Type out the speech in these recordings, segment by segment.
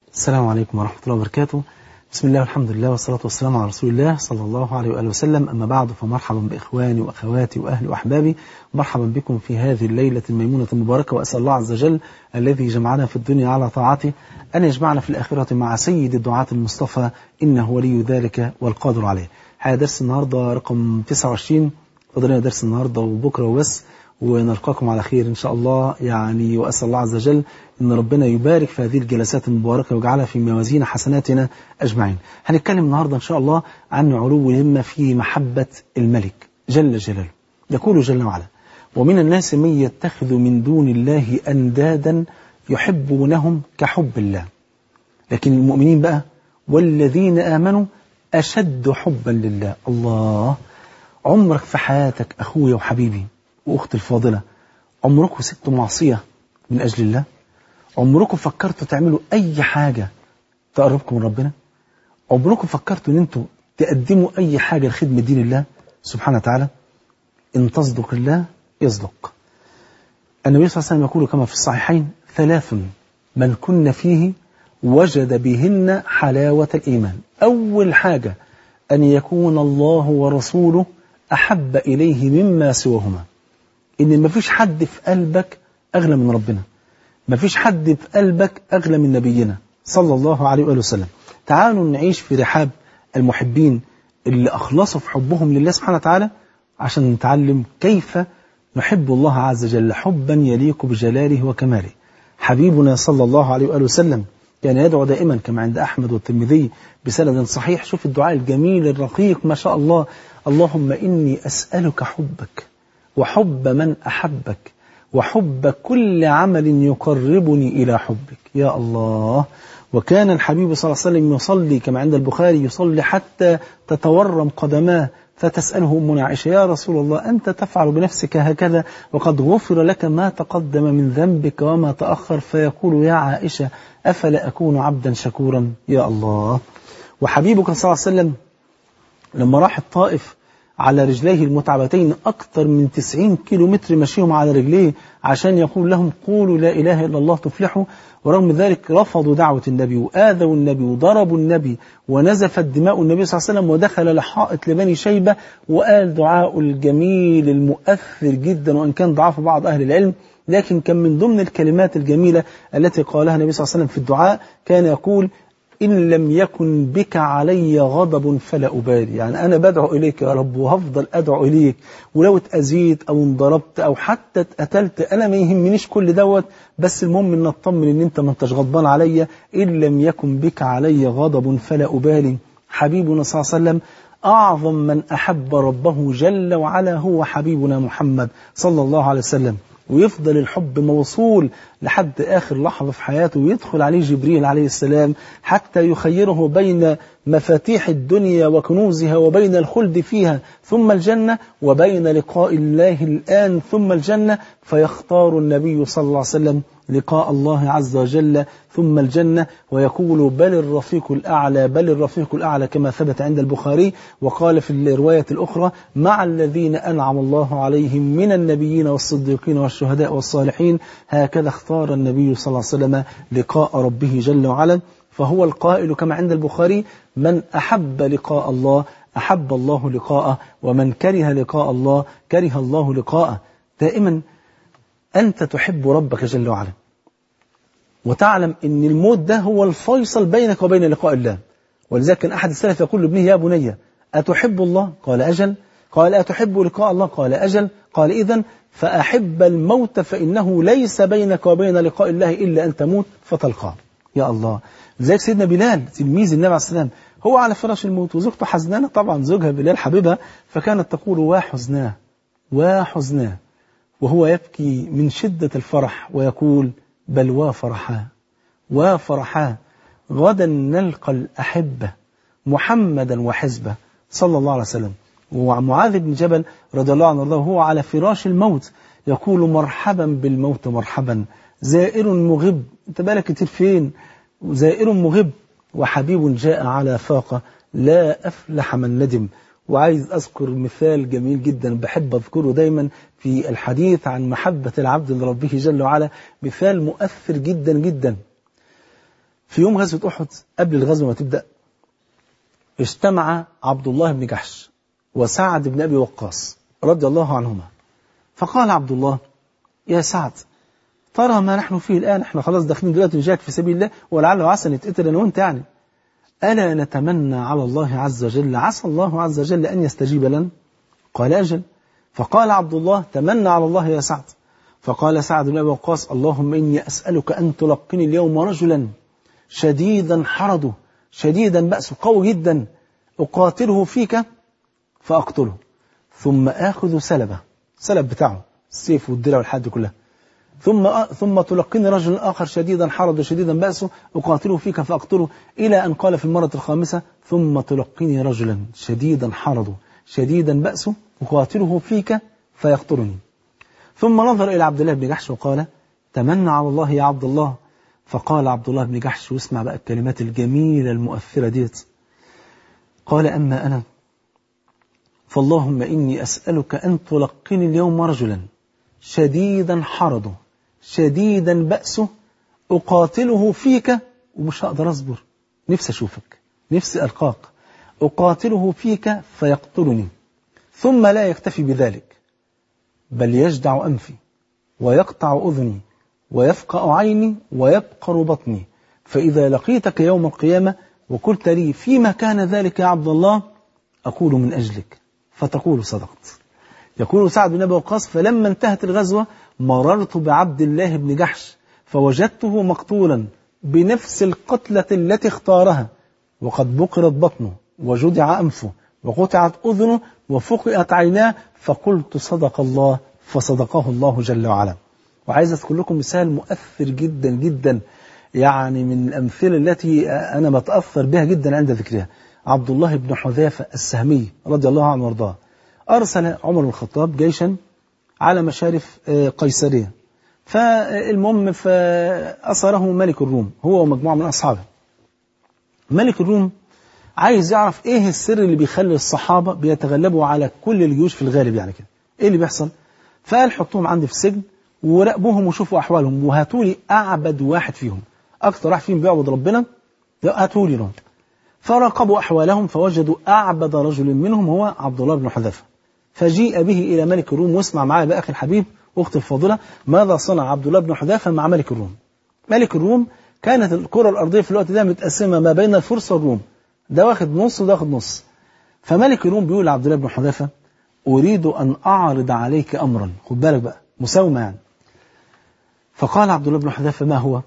السلام عليكم ورحمة الله وبركاته. بسم الله والحمد لله والصلاة والسلام على رسول الله صلى الله عليه وآله وسلم. أما بعد، فمرحبا بإخواني وأخواتي وأهلي وأحبابي، مرحبا بكم في هذه الليلة الميمونة المباركة، وأسأل الله عز وجل الذي جمعنا في الدنيا على طاعته أن يجمعنا في الآخرة مع سيد الدعاة المصطفى، إنه ولي ذلك والقادر عليه. هذا درس النهاردة رقم 29، فضلنا درس النهاردة وبكرة وبس، ونلقاكم على خير إن شاء الله يعني. وأسأل الله عز وجل إن ربنا يبارك في هذه الجلسات المباركة ويجعلها في موازين حسناتنا أجمعين. هنتكلم النهاردة إن شاء الله عن علو الهمة في محبة الملك جل جلاله. يقول جل وعلا: ومن الناس من يتخذ من دون الله أندادا يحبونهم كحب الله. لكن المؤمنين بقى والذين آمنوا أشد حبا لله. الله، عمرك في حياتك أخويا وحبيبي وأختي الفاضلة عمركم سبتوا معصية من أجل الله؟ عمركم فكرتوا تعملوا أي حاجة تقربكم من ربنا؟ عمركم فكرتوا أن أنتوا تقدموا أي حاجة لخدمة دين الله سبحانه وتعالى؟ إن تصدق الله يصدق. النبي صلى الله عليه وسلم يقول كما في الصحيحين: 3 من كن فيه وجد بهن حلاوة الإيمان. أول حاجة أن يكون الله ورسوله أحب إليه مما سواهما. إن مفيش حد في قلبك أغلى من ربنا، مفيش حد في قلبك أغلى من نبينا صلى الله عليه وآله وسلم. تعالوا نعيش في رحاب المحبين اللي أخلصوا في حبهم لله سبحانه وتعالى، عشان نتعلم كيف نحب الله عز وجل حبا يليق بجلاله وكماله. حبيبنا صلى الله عليه وآله وسلم كان يدعو دائما كما عند أحمد والترمذي بسند صحيح. شوف الدعاء الجميل الرقيق ما شاء الله: اللهم إني أسألك حبك وحب من أحبك وحب كل عمل يقربني إلى حبك. يا الله. وكان الحبيب صلى الله عليه وسلم يصلي كما عند البخاري، يصلي حتى تتورم قدماه، فتسأله أمنا عائشة: يا رسول الله أنت تفعل بنفسك هكذا وقد غفر لك ما تقدم من ذنبك وما تأخر؟ فيقول: يا عائشة أفلا أكون عبدا شكورا؟ يا الله. وحبيبك صلى الله عليه وسلم لما راح الطائف على رجليه المتعبتين أكثر من 90 كيلومتر مشيهم على رجليه عشان يقول لهم: قولوا لا إله إلا الله تفلحوا، ورغم ذلك رفضوا دعوة النبي وآذوا النبي وضربوا النبي ونزفت دماء النبي صلى الله عليه وسلم، ودخل لحائط لبني شيبة وقال دعاء الجميل المؤثر جدا، وإن كان ضعف بعض أهل العلم، لكن كان من ضمن الكلمات الجميلة التي قالها النبي صلى الله عليه وسلم في الدعاء، كان يقول: إن لم يكن بك علي غضب فلا أبالي. يعني أنا بدعو إليك يا رب وهفضل أدعو إليك، ولو اتأذيت أو انضربت أو حتى اتقتلت أنا ما يهمنيش كل دوت، بس المهم إن أطمن إن أنت ما انتش غضبان عليا. إن لم يكن بك علي غضب فلا أبالي. حبيبنا صلى الله عليه وسلم أعظم من أحب ربه جل وعلا هو حبيبنا محمد صلى الله عليه وسلم، ويفضل الحب موصول لحد آخر لحظة في حياته، ويدخل عليه جبريل عليه السلام حتى يخيره بين مفاتيح الدنيا وكنوزها وبين الخلد فيها ثم الجنة، وبين لقاء الله الآن ثم الجنة، فيختار النبي صلى الله عليه وسلم لقاء الله عز وجل ثم الجنة، ويقول: بل الرفيق الأعلى، بل الرفيق الأعلى، كما ثبت عند البخاري. وقال في الرواية الأخرى: مع الذين أنعم الله عليهم من النبيين والصديقين والشهداء والصالحين. هكذا اختار النبي صلى الله عليه وسلم لقاء ربه جل وعلا. فهو القائل كما عند البخاري: من أحب لقاء الله أحب الله لقاءه، ومن كره لقاء الله كره الله لقاءه. دائما أنت تحب ربك جل وعلا، وتعلم أن الموت ده هو الفيصل بينك وبين لقاء الله. ولذلك كان أحد السلف يقول لابنه: يا بني أتحب الله؟ قال: أجل. قال: أتحب لقاء الله؟ قال: أجل. قال: إذن فأحب الموت، فإنه ليس بينك وبين لقاء الله إلا أن تموت فتلقاه. يا الله. لذلك سيدنا بلال تلميذ النبي عليه السلام هو على فراش الموت وزوجته حزنانة، طبعا زوجها بلال حبيبها، فكانت تقول: وحزناه وحزناه، وهو يبكي من شدة الفرح ويقول: بل وفرحا وفرحا، غدا نلقى الأحبة محمدا وحزبه صلى الله عليه وسلم. ومعاذ بن جبل رضي الله عنه وهو على فراش الموت يقول: مرحبا بالموت مرحبا، زائر مغب، انت بالك كتير فين؟ زائر مغب وحبيب جاء على فاقة، لا أفلح من ندم. وعايز أذكر مثال جميل جدا بحب أذكره دايما في الحديث عن محبة العبد لربه جل وعلا، مثال مؤثر جدا جدا. في يوم غزوة أحد قبل الغزوة ما تبدأ اجتمع عبد الله بن جحش وسعد بن أبي وقاص رضي الله عنهما. فقال عبد الله: يا سعد، ترى ما نحن فيه الآن، احنا خلاص داخلين دلوقتي نجاهد في سبيل الله ولعل وعسى نتقتل أنا وأنت يعني. ألا نتمنى على الله عز وجل، عسى الله عز وجل أن يستجيب لنا؟ قال: أجل. فقال عبد الله: تمنى على الله يا سعد. فقال سعد بن أبي وقاص: اللهم إني أسألك أن تلقني اليوم رجلا شديدا حرده شديدا بأسه قوي جدا أقاتله فيك فأقتله، ثم آخذ سلب بتاعه السيف والدرع والحد كلها، ثم تلقني رجل آخر شديدا حرده شديدا بأسه أقاتله فيك فأقتله، إلى أن قال في المرة الخامسة: ثم تلقني رجلا شديدا حرده شديدا بأسه أقاتله فيك فيقتلني. ثم نظر إلى عبد الله بن جحش وقال: تمنى على الله يا عبد الله. فقال عبد الله بن جحش، واسمع بقى الكلمات الجميلة المؤثرة ديت، قال: أما أنا فاللهم إني أسألك أن تلقني اليوم رجلا شديدا حرده شديدا بأسه أقاتله فيك، ومش هقدر أصبر، نفسي أشوفك، نفسي ألقاك، أقاتله فيك فيقتلني، ثم لا يكتفي بذلك بل يجدع أنفي ويقطع أذني ويفقأ عيني ويبقر بطني، فإذا لقيتك يوم القيامة وقلت لي فيما كان ذلك يا عبد الله أقول من أجلك فتقول صدقت. يقول سعد بن أبي وقاص: فلما انتهت الغزوة مررت بعبد الله بن جحش فوجدته مقتولا بنفس القتلة التي اختارها، وقد بقرت بطنه وجدع أنفه وقطعت أذنه وفقئت عيناه، فقلت صدق الله فصدقه الله جل وعلا. وعايز أذكر لكم مثال مؤثر جدا جدا، يعني من الأمثلة التي أنا بتأثر بها جدا عند ذكرها. عبد الله بن حذافة السهمي رضي الله عنه وارضاه أرسل عمر بن الخطاب جيشا على مشارف قيصرية، فالمهم فأسره ملك الروم هو ومجموعة من أصحابه. ملك الروم عايز يعرف إيه السر اللي بيخلي الصحابة بيتغلبوا على كل الجيوش في الغالب، يعني كده إيه اللي بيحصل؟ فقال: حطوهم عندي في السجن وراقبوهم وشوفوا أحوالهم وهاتوا لي أعبد واحد فيهم، أكثر واحد فيهم بيعبد ربنا هاتوا لي لهم. فراقبوا أحوالهم فوجدوا أعبد رجل منهم هو عبد الله بن حذافة، فجيء به إلى ملك الروم. واسمع معايا بقى أخي الحبيب واختي الفاضلة ماذا صنع عبد الله بن حذافة مع ملك الروم. ملك الروم كانت الكرة الأرضية في الوقت ده متقسمة ما بين الفرس والروم، ده واخد نص وده واخد نص. فملك الروم بيقول لعبد الله بن حذافة: أريد أن أعرض عليك أمرا، خد بالك بقى مساومة يعني. فقال عبد الله بن حذافة: ما هو؟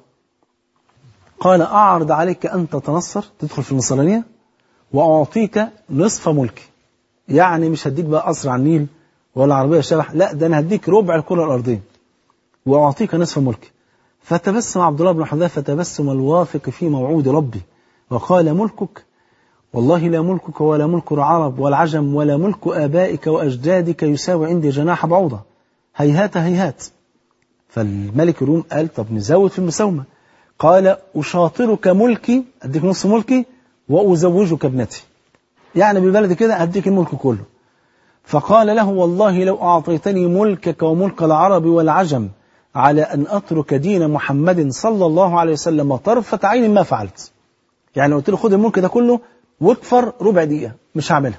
قال: أعرض عليك أن تتنصر، تدخل في النصرانية، وأعطيك نصف ملكي، يعني مش هديك بقى قصر على النيل ولا عربية شبح، لا ده أنا هديك ربع الكرة الأرضية وأعطيك نصف ملكي. فتبسم عبد الله بن حذافة تبسم الواثق في موعود ربي وقال: ملكك والله لا ملكك ولا ملك العرب والعجم ولا ملك آبائك وأجدادك يساوي عندي جناح بعوضة، هيهات هيهات. فالملك الروم قال: طب نزود في المساومة. قال: أشاطرك ملكي، أديك نصف ملكي، وأزوجك ابنتي، يعني بالبلد كده أديك الملك كله. فقال له: والله لو أعطيتني ملكك وملك العرب والعجم على أن أترك دين محمد صلى الله عليه وسلم طرفة عين ما فعلت، يعني قلت له خد الملك ده كله واكفر ربع دقيقة مش هعملها.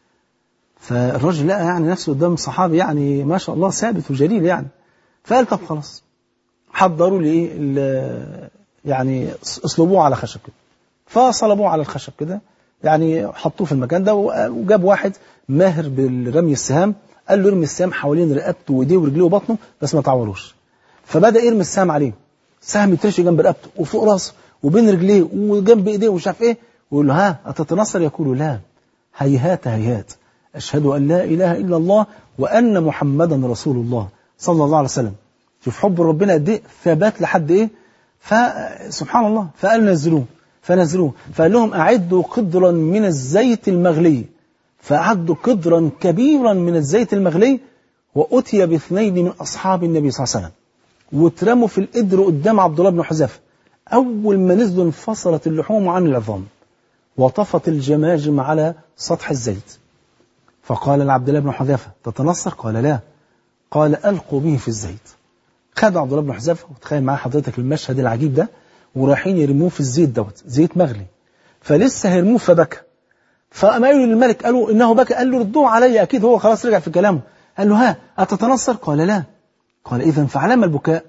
فالرجل لقى يعني نفسه قدام صحابي يعني ما شاء الله ثابت وجليل يعني، فقال: طب خلاص حضروا لي ايه يعني اصلبوه على خشب كده، فصلبوه على الخشب كده، يعني حطوه في المكان ده، وجاب واحد ماهر بالرمي السهام قال له ارمي السهام حوالين رقبته وايديه ورجليه وبطنه بس ما تعوروش. فبدأ يرمي السهام عليه، سهم يترشي جنب رقبته وفوق راسه وبين رجليه وجنب ايديه ومش عارف ايه، ويقول له: ها أتتنصر؟ يقول: لا، هيهات هيهات، أشهد أن لا إله إلا الله وأن محمدا رسول الله صلى الله عليه وسلم. شوف حب ربنا قد ايه، ثبات لحد ايه. فسبحان الله، فقال نزلوه، فنزلوه، فقال لهم: أعدوا قدرا من الزيت المغلي، فأعدوا قدرا كبيرا من الزيت المغلي، وأتي باثنين من أصحاب النبي صلى الله عليه وسلم واترموا في القدر قدام عبد الله بن حذافة. أول ما نزلوا انفصلت اللحوم عن العظام وطفت الجماجم على سطح الزيت. فقال لعبد الله بن حذافة: تتنصر؟ قال: لا. قال: ألقوا به في الزيت. خد عبد الله بن حذافة، وتخيل معاه حضرتك المشهد العجيب ده، ورايحين يرموه في الزيت دوت، زيت مغلي، فلسه هيرموه فبكى. فقالوا للملك، قالوا إنه بكى، قال له ردوه علي، أكيد هو خلاص رجع في كلامه. قال له ها أتتنصر؟ قال لا. قال إذن فعلام البكاء؟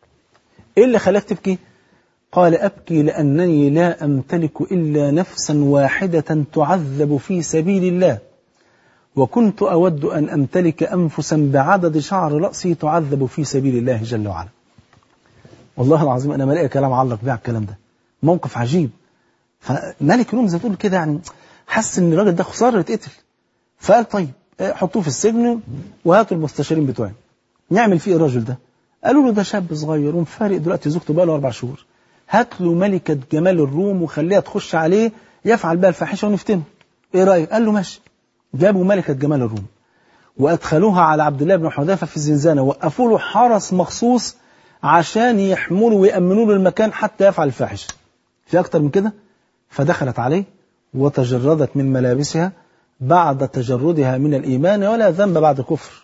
إيه اللي خلاك تبكي؟ قال أبكي لأنني لا أمتلك إلا نفسا واحدة تعذب في سبيل الله، وكنت أود أن أمتلك أنفسا بعدد شعر رأسي تعذب في سبيل الله جل وعلا. والله العظيم أنا ما لاقي كلام علق بيه على الكلام ده، موقف عجيب. فملك الروم زي تقول كده يعني حس إن الراجل ده خسارة يتقتل، فقال طيب حطوه في السجن وهاتوا المستشارين بتوعي، نعمل فيه الراجل ده. قالوا له ده شاب صغير ومفارق دلوقتي زوجته بقى له 4 شهور، هات له ملكة جمال الروم وخليها تخش عليه يفعل بها الفاحشة ونفتنه، ايه رأيك؟ قال له ماشي. جابوا ملكة جمال الروم وأدخلوها على عبد الله بن حذافة في الزنزانة، وقفوا له حرس مخصوص عشان يحملوا ويأمنوا له المكان حتى يفعل الفاحشة. في أكتر من كده؟ فدخلت عليه وتجردت من ملابسها بعد تجردها من الإيمان، ولا ذنب بعد كفر.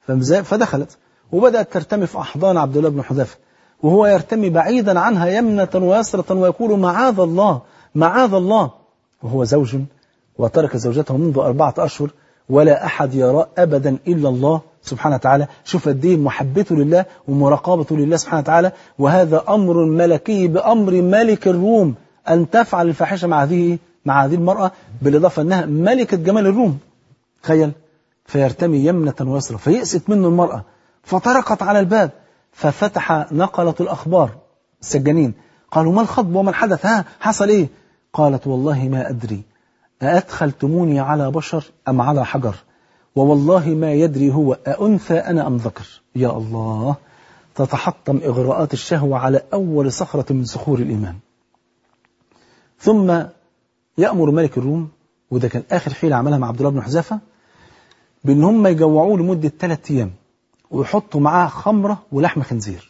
فدخلت وبدأت ترتمي في أحضان عبد الله بن حذافة، وهو يرتمي بعيدا عنها يمنة ويسرة ويقول معاذ الله معاذ الله، وهو زوج وترك زوجته منذ 4 أشهر ولا أحد يرى أبدا إلا الله سبحانه وتعالى. شوف قد ايه محبته لله ومراقبته لله سبحانه وتعالى. وهذا أمر ملكي بأمر ملك الروم أن تفعل الفاحشة مع هذه المرأة، بالإضافة أنها ملكة جمال الروم. تخيل، فيرتمي يمنة ويسرة، فيأست منه المرأة فطرقت على الباب، ففتح نقلة الأخبار السجانين، قالوا ما الخطب وما الحدث، ها حصل إيه؟ قالت والله ما أدري أأدخلتموني على بشر أم على حجر، ووالله ما يدري هو أأنثى أنا أم ذكر. يا الله، تتحطم إغراءات الشهوة على أول صخرة من صخور الإيمان. ثم يأمر ملك الروم، وده كان آخر حيلة عملها مع عبد الله بن حذافة، بأن هم يجوعوه لمدة 3 أيام ويحطوا معاه خمرة ولحم خنزير.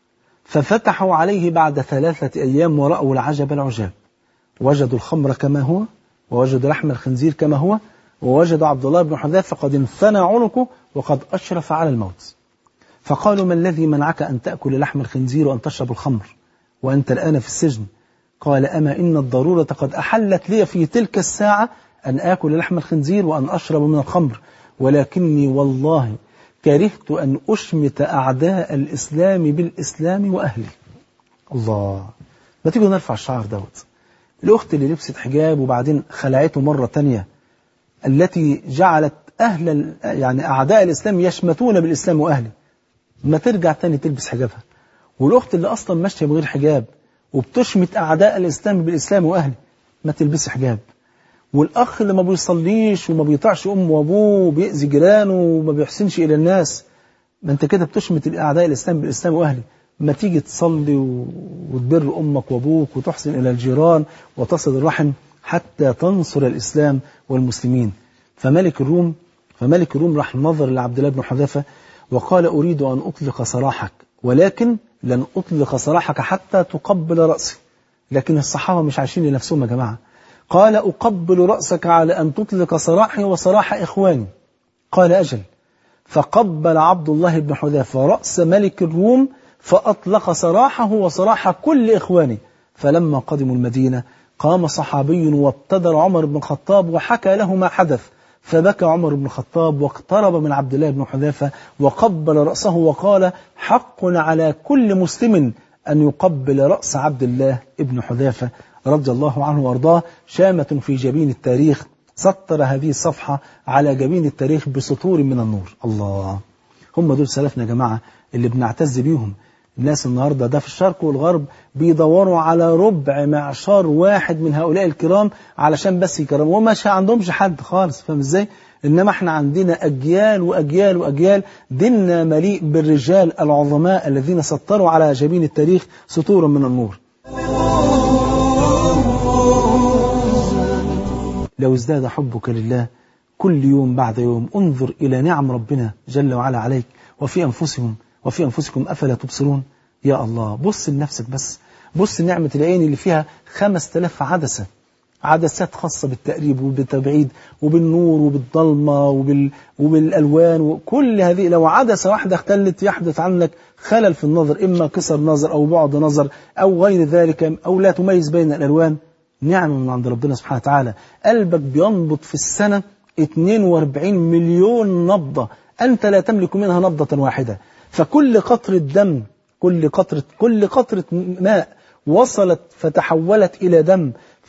ففتحوا عليه بعد 3 أيام ورأوا العجب العجاب، وجدوا الخمر كما هو، ووجدوا لحم الخنزير كما هو، ووجدوا عبد الله بن حذافة قد انثنى عنقه وقد أشرف على الموت. فقالوا ما الذي منعك أن تأكل لحم الخنزير وأن تشرب الخمر وأنت الآن في السجن؟ قال أما إن الضرورة قد أحلت لي في تلك الساعة أن آكل لحم الخنزير وأن أشرب من الخمر، ولكني والله كرهت أن أشمت أعداء الإسلام بالإسلام وأهله. الله، ما تيجوا نرفع الشعر دوت. الأخت اللي لبست حجاب وبعدين خلعته مرة تانية، التي جعلت يعني أعداء الإسلام يشمتون بالإسلام وأهله، ما ترجع تاني تلبس حجابها. والأخت اللي أصلا ماشية بغير حجاب وبتشمت أعداء الإسلام بالإسلام وأهله، ما تلبس حجاب. والأخ اللي ما بيصليش وما بيطيعش أمه وأبوه وبيأذي جيرانه وما بيحسنش إلى الناس، ما أنت كده بتشمت أعداء الإسلام بالإسلام وأهله. ما تيجي تصلي وتبر أمك وأبوك وتحسن إلى الجيران وتصل الرحم حتى تنصر الإسلام والمسلمين. فملك الروم راح نظر لعبد الله بن حذافة وقال أريد أن أطلق سراحك، ولكن لن أطلق سراحك حتى تقبل رأسي. لكن الصحابة مش عايشين لنفسهم يا جماعة. قال أقبل رأسك على أن تطلق سراحي وسراح إخواني. قال أجل. فقبل عبد الله بن حذافة رأس ملك الروم فأطلق سراحه وسراح كل إخوانه. فلما قدموا المدينة قام صحابي وابتدر عمر بن الخطاب وحكى له ما حدث، فبكى عمر بن الخطاب واقترب من عبد الله بن حذافة وقبل رأسه وقال حق على كل مسلم أن يقبل رأس عبد الله بن حذافة رضي الله عنه وارضاه. شامة في جبين التاريخ، سطر هذه الصفحة على جبين التاريخ بسطور من النور. الله، هم دول سلفنا يا جماعة اللي بنعتز بيهم. الناس النهاردة ده في الشرق والغرب بيدوروا على ربع معشار واحد من هؤلاء الكرام علشان بس يكرموا، وما عندهمش حد خالص، فاهم ازاي؟ إنما احنا عندنا أجيال وأجيال وأجيال، ديننا مليء بالرجال العظماء الذين سطروا على جبين التاريخ سطورا من النور. لو ازداد حبك لله كل يوم بعد يوم انظر إلى نعم ربنا جل وعلا عليك وفي أنفسكم أفلا تبصرون. يا الله، بص لنفسك بس، بص نعمة العين اللي فيها 5000 عدسة عدسات خاصة بالتقريب وبالتبعيد وبالنور وبالظلمة وبالألوان، وكل هذه لو عدسة واحدة اختلت يحدث عنك خلل في النظر، إما قصر نظر أو بعد نظر أو غير ذلك، أو لا تميز بين الألوان. نعمة من عند ربنا سبحانه وتعالى. قلبك بينبض في السنة 42 مليون نبضة، أنت لا تملك منها نبضة واحدة. فكل قطرة دم، كل قطرة ماء وصلت فتحولت إلى دم،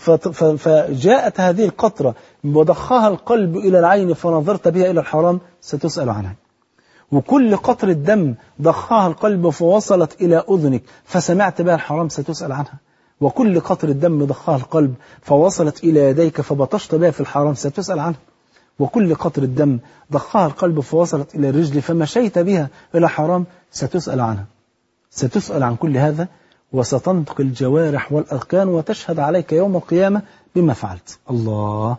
فجاءت هذه القطرة وضخها القلب إلى العين فنظرت بها إلى الحرام ستسأل عنها. وكل قطرة دم ضخها القلب فوصلت إلى أذنك فسمعت بها الحرام ستسأل عنها. وكل قطرة دم ضخها القلب فوصلت إلى يديك فبطشت بها في الحرام ستسأل عنها. وكل قطرة دم ضخها القلب فوصلت إلى الرجل فمشيت بها إلى حرام ستسأل عنها. ستسأل عن كل هذا، وستنطق الجوارح والأركان وتشهد عليك يوم القيامة بما فعلت. الله.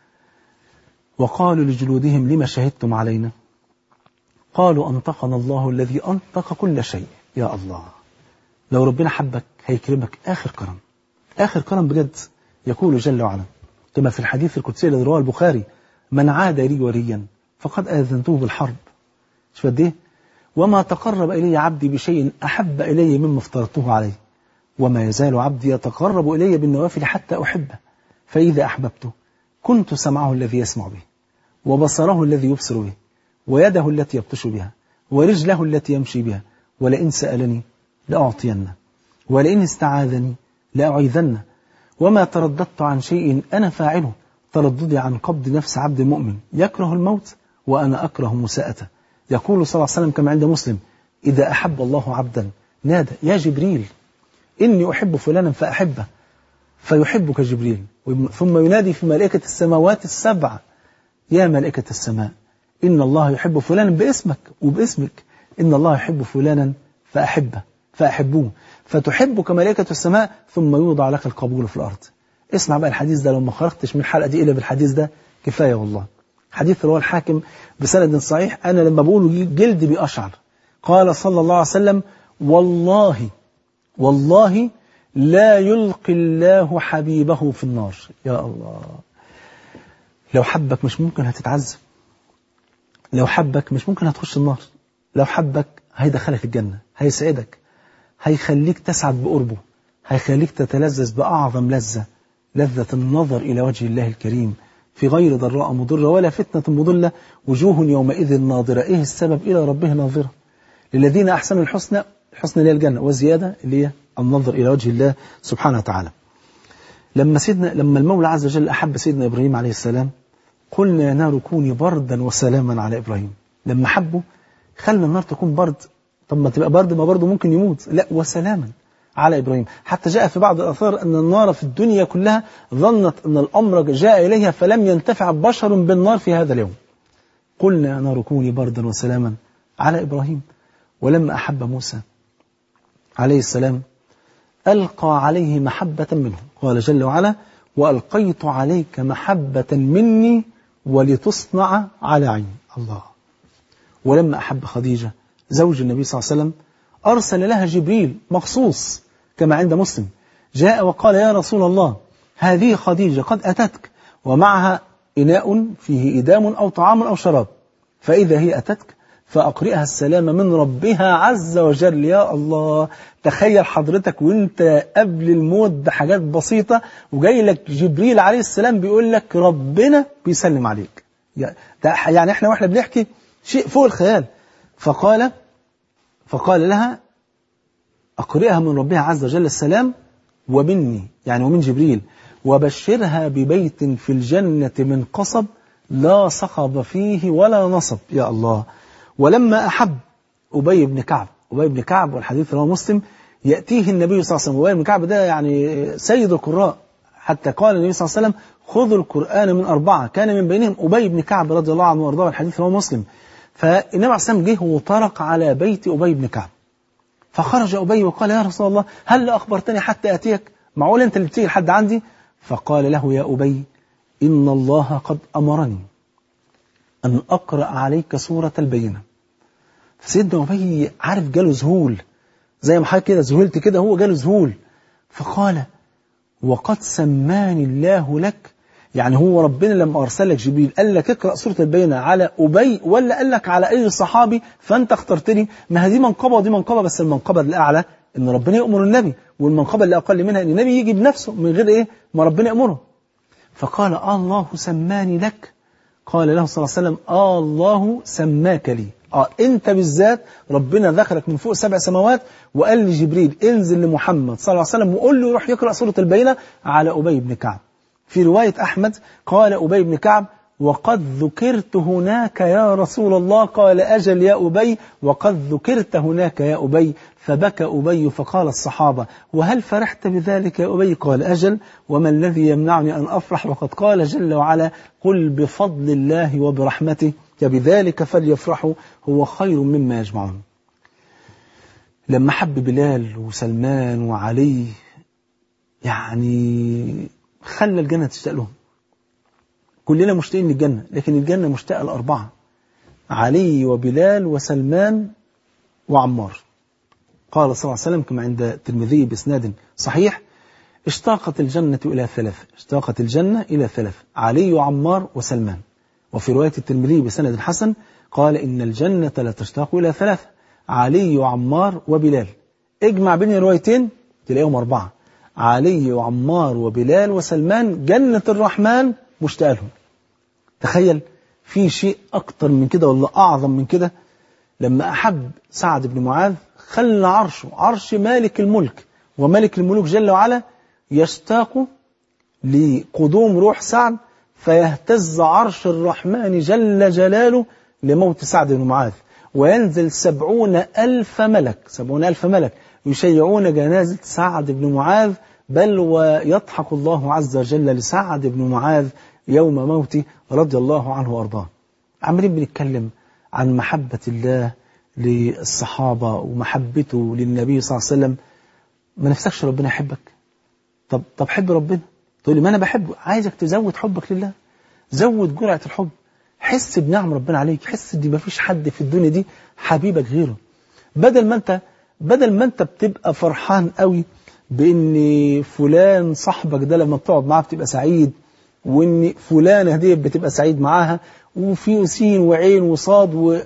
وقالوا لجلودهم لما شهدتم علينا؟ قالوا أنطقنا الله الذي أنطق كل شيء. يا الله، لو ربنا حبك هيكرمك آخر كرم، آخر كرم بجد. يقول جل وعلا كما في الحديث القدسي الذي رواه البخاري: من عاد لي وليا فقد آذنته بالحرب. شوف قد إيه؟ وما تقرب إلي عبدي بشيء أحب إلي مما افترضته عليه، وما يزال عبدي يتقرب إلي بالنوافل حتى أحبه، فإذا أحببته كنت سمعه الذي يسمع به، وبصره الذي يبصر به، ويده التي يبطش بها، ورجله التي يمشي بها، ولئن سألني لأعطينه، ولئن استعاذني لأعيذنه. وما ترددت عن شيء أنا فاعله ترددي عن قبض نفس عبد مؤمن يكره الموت وأنا أكره مساءته. يقول صلى الله عليه وسلم كما عند مسلم: إذا أحب الله عبدا نادى يا جبريل إني أحب فلانا فأحبه، فيحبك جبريل، ثم ينادي في ملائكة السماوات السبع: يا ملائكة السماء إن الله يحب فلانا باسمك وباسمك، إن الله يحب فلانا فأحبوه، فتحبك ملائكة السماء ثم يوضع لك القبول في الأرض. اسمع بقى الحديث ده، لو ما خرجتش من الحلقة دي إلا بالحديث ده كفاية والله. حديث رواه الحاكم بسند صحيح، أنا لما بقوله جلدي بيقشعر. قال صلى الله عليه وسلم: والله لا يلقي الله حبيبه في النار. يا الله، لو حبك مش ممكن هتتعذب، لو حبك مش ممكن هتخش النار، لو حبك هيدخلك الجنة، هيسعدك، هيخليك تسعد بقربه، هيخليك تتلذذ بأعظم لذة، لذة النظر إلى وجه الله الكريم في غير ضراء مضرة ولا فتنة مضلة، وجوه يومئذ ناظرة. إيه السبب؟ إلى ربه ناظرة. للذين أحسنوا الحسنى اللي هي الجنة، والزيادة اللي هي النظر إلى وجه الله سبحانه وتعالى. لما المولى عز وجل أحب سيدنا إبراهيم عليه السلام قلنا يا نار كوني بردا وسلاما على إبراهيم. لما حبه خلى النار تكون برد. طب ما تبقى برد ما برضه ممكن يموت، لا، وسلاما على إبراهيم. حتى جاء في بعض الآثار أن النار في الدنيا كلها ظنت أن الأمر جاء إليها فلم ينتفع بشر بالنار في هذا اليوم. قلنا يا نار كوني بردا وسلاما على إبراهيم. ولما أحب موسى عليه السلام ألقى عليه محبة منه، قال جل وعلا: وألقيت عليك محبة مني ولتصنع على عيني. الله. ولما أحب خديجة زوج النبي صلى الله عليه وسلم أرسل لها جبريل مخصوص كما عند مسلم، جاء وقال: يا رسول الله، هذه خديجة قد أتتك ومعها إناء فيه إدام أو طعام أو شراب، فإذا هي أتتك فأقرئها السلام من ربها عز وجل. يا الله، تخيل حضرتك وانت قبل الموت بحاجات بسيطة وجاي لك جبريل عليه السلام بيقول لك ربنا بيسلم عليك. يعني احنا بنحكي شيء فوق الخيال. فقال لها: أقرئها من ربها عز وجل السلام ومني، يعني ومن جبريل، وبشرها ببيت في الجنة من قصب لا صخب فيه ولا نصب. يا الله. ولما أحب أبي بن كعب والحديث رواه مسلم، يأتيه النبي صلى الله عليه وسلم. أبي بن كعب ده يعني سيد القراء، حتى قال النبي صلى الله عليه وسلم: خذوا القرآن من 4، كان من بينهم أبي بن كعب رضي الله عنه وارضاه، الحديث رواه مسلم. فالنبي عليه الصلاة والسلام جه وطرق على بيت أبي بن كعب، فخرج أبي وقال: يا رسول الله، هل أخبرتني حتى أتيك؟ معقول أنت اللي بتيجي لحد عندي؟ فقال له: يا أبي، إن الله قد أمرني أن أقرأ عليك سورة البينة. فسيدنا أبي عارف جاله ذهول، زي ما حضرتك كده ذهلت كده، هو جاله ذهول. فقال: وقد سماني الله لك. يعني هو ربنا لما أرسل لك جبريل قال لك اقرأ سورة البينة على أبي ولا قال لك على أي صحابي فأنت اخترتني؟ ما هذه منقبة ودي منقبة، بس المنقبة الأعلى إن ربنا يأمر النبي، والمنقبة اللي أقل منها إن النبي يجي بنفسه من غير إيه ما ربنا يأمره. فقال الله سماني لك. قال له صلى الله عليه وسلم الله سماك لي. أنت بالذات ربنا ذكرك من فوق 7 سماوات وقال لجبريل انزل لمحمد صلى الله عليه وسلم وقول له يروح يقرأ سورة البينة على أبي بن كعب. في رواية أحمد قال أبي بن كعب وقد ذكرت هناك يا رسول الله. قال أجل يا أبي وقد ذكرت هناك يا أبي. فبكى أبي فقال الصحابة وهل فرحت بذلك يا أبي؟ قال أجل وما الذي يمنعني أن أفرح وقد قال جل وعلا قل بفضل الله وبرحمته فبذلك فليفرحوا هو خير مما يجمعون. لما حب بلال وسلمان وعلي يعني خلى الجنة تشتاق لهم. كلنا مشتاقين للجنة لكن الجنة مشتاقة ل4: علي وبلال وسلمان وعمار. قال صلى الله عليه وسلم كما عند الترمذي بإسناد صحيح اشتاقت الجنة إلى 3. اشتاقت الجنة إلى 3: علي وعمار وسلمان. وفي رواية الترمذي بسند حسن قال إن الجنة لا تشتاق إلى 3: علي وعمار وبلال. اجمع بين الروايتين تلاقيهم 4: علي وعمار وبلال وسلمان جنة الرحمن مشتاق لهم. تخيل في شيء أكتر من كده ولا أعظم من كده؟ لما أحب سعد بن معاذ خلى عرشه عرش مالك الملك وملك الملوك جل وعلا يشتاق لقدوم روح سعد فيهتز عرش الرحمن جل جلاله لموت سعد بن معاذ وينزل 70,000 ملك 70,000 ملك يشيعون جنازة سعد بن معاذ بل ويضحك الله عز وجل لسعد بن معاذ يوم موته رضي الله عنه وأرضاه. عمالين بنتكلم عن محبة الله للصحابة ومحبته للنبي صلى الله عليه وسلم. ما نفسكش ربنا يحبك؟ طب حب ربنا. تقول لي ما أنا بحبه. عايزك تزود حبك لله، زود جرعة الحب، حس بنعم ربنا عليك، حس ان ما فيش حد في الدنيا دي حبيبك غيره. بدل ما انت بتبقى فرحان قوي بان فلان صاحبك ده لما بتقعد معاه بتبقى سعيد، وان فلانة دي بتبقى سعيد معاها، وفي سين وعين وصاد،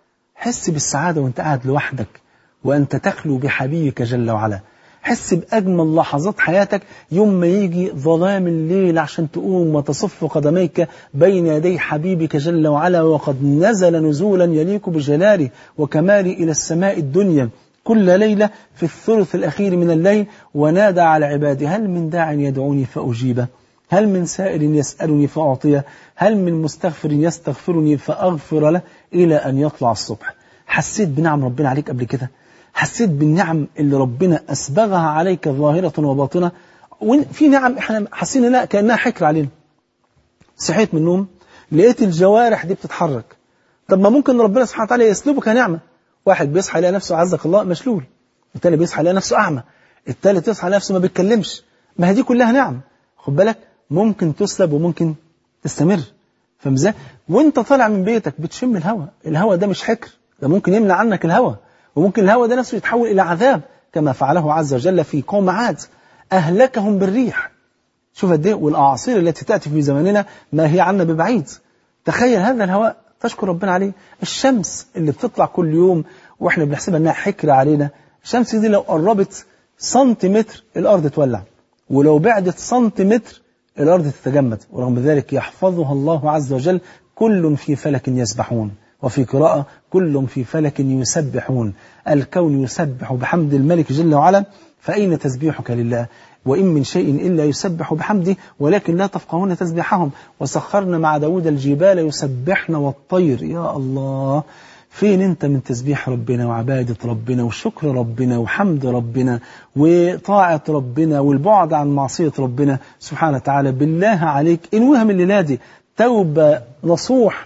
حس بالسعادة وانت قاعد لوحدك وانت تخلو بحبيبك جل وعلا. حس بأجمل لحظات حياتك يوم ما يجي ظلام الليل عشان تقوم وتصف قدميك بين يدي حبيبك جل وعلا وقد نزل نزولا يليق بجلاله وكماله إلى السماء الدنيا كل ليلة في الثلث الأخير من الليل ونادى على عباده هل من داع يدعوني فأجيبه، هل من سائل يسألني فأعطيه، هل من مستغفر يستغفرني فأغفر له إلى أن يطلع الصبح. حسيت بنعم ربنا عليك قبل كده؟ حسيت بالنعم اللي ربنا أسبغها عليك ظاهرة وباطنة؟ وفي نعم احنا حاسين لا كأنها حكر علينا. صحيت من النوم لقيت الجوارح دي بتتحرك. طب ما ممكن ربنا سبحانه وتعالى يسلبك نعمة. واحد بيصحى يلاقي نفسه عزك الله مشلول، التاني بيصحى يلاقي نفسه أعمى، التالت يصحى يلاقي نفسه ما بيتكلمش. ما هي دي كلها نعم، خد بالك ممكن تسلب وممكن تستمر. فاهم ازاي؟ وانت طالع من بيتك بتشم الهواء ده مش حكر، ده ممكن يمنع عنك الهواء، وممكن الهواء ده نفسه يتحول إلى عذاب كما فعله عز وجل في قوم عاد أهلكهم بالريح. شوف قد ايه. والأعاصير التي تأتي في زماننا ما هي عنا ببعيد. تخيل هذا الهواء تشكر ربنا عليه. الشمس اللي بتطلع كل يوم وإحنا بنحسبها أنها حكرة علينا، الشمس دي لو قربت سنتيمتر الأرض تولع، ولو بعدت سنتيمتر الأرض تتجمد، ورغم ذلك يحفظها الله عز وجل كل في فلك يسبحون. وفي قراءة كل في فلك يسبحون. الكون يسبح بحمد الملك جل وعلا، فأين تسبيحك لله؟ وإن من شيء إلا يسبح بحمده ولكن لا تفقهون تسبيحهم. وسخرنا مع داود الجبال يسبحن والطير. يا الله، فين أنت من تسبيح ربنا وعبادة ربنا وشكر ربنا وحمد ربنا وطاعة ربنا والبعد عن معصية ربنا سبحانه وتعالى؟ بالله عليك انوها من الليلة دي توبة نصوح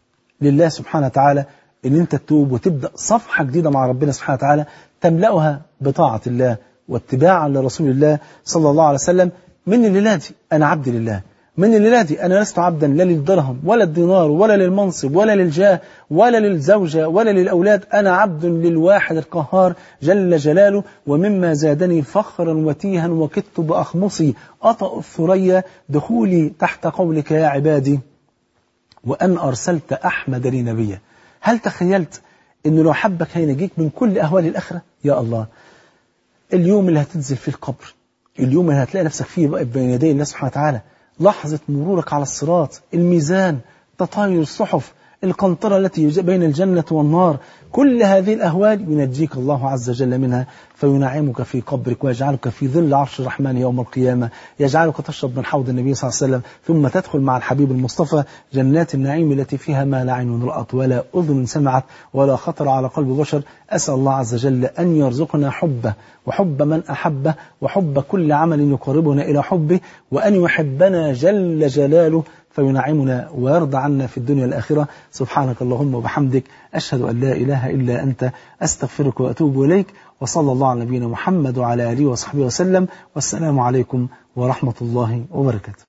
لله سبحانه وتعالى، ان انت تتوب وتبدأ صفحة جديدة مع ربنا سبحانه وتعالى تملأها بطاعة الله واتباعا لرسول الله صلى الله عليه وسلم. من الليلة دي أنا عبد لله، من الليلة دي أنا لست عبدا لا للدرهم ولا الدينار ولا للمنصب ولا للجاه ولا للزوجة ولا للأولاد، أنا عبد للواحد القهار جل جلاله. ومما زادني فخرا وتيها وكدت بأخمصي أطأ الثريا دخولي تحت قولك يا عبادي وأن أرسلت أحمد لي نبيا. هل تخيلت إنه لو حبك هينجيك من كل أهوال الآخرة؟ يا الله، اليوم اللي هتنزل فيه القبر، اليوم اللي هتلاقي نفسك فيه بقى بين يدي الله سبحانه وتعالى، لحظة مرورك على الصراط، الميزان، تطاير الصحف، القنطرة التي بين الجنة والنار، كل هذه الأهوال ينجيك الله عز وجل منها، فينعمك في قبرك ويجعلك في ظل عرش الرحمن يوم القيامة، يجعلك تشرب من حوض النبي صلى الله عليه وسلم، ثم تدخل مع الحبيب المصطفى جنات النعيم التي فيها ما لا عين رأت ولا أذن سمعت ولا خطر على قلب بشر. أسأل الله عز وجل أن يرزقنا حبه وحب من أحبه وحب كل عمل يقربنا إلى حبه، وأن يحبنا جل جلاله فينعمنا ويرضى عنا في الدنيا والآخرة. سبحانك اللهم وبحمدك، أشهد أن لا إله إلا أنت، أستغفرك وأتوب إليك، وصلى الله على نبينا محمد وعلى آله وصحبه وسلم، والسلام عليكم ورحمة الله وبركاته.